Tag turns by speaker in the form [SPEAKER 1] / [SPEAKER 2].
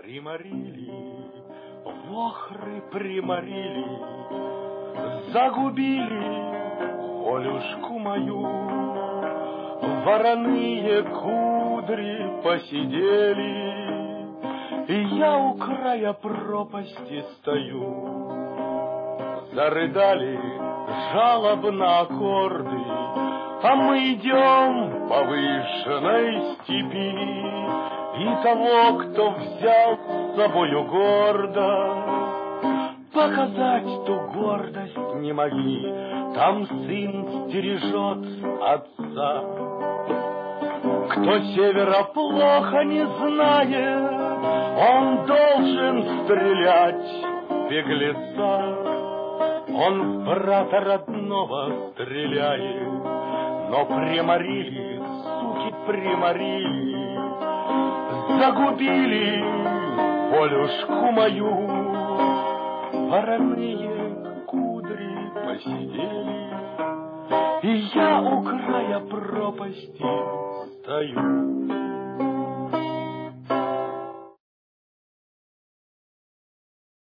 [SPEAKER 1] приморили, вохры приморили, загубили Олюшку мою. Вороные кудри посидели, и я у края пропасти стою. Зарыдали жалобно аккорды, а мы идем по выжженной степи, и того, кто взял с собою гордость, показать ту гордость не могли. Там сын стережет отца. Кто севера плохо не знает, он должен стрелять беглеца. Он в брата родного стреляет, но приморили, суки, приморили, загубили Олюшку мою. Вороные кудри посидели, и я у края пропасти стою.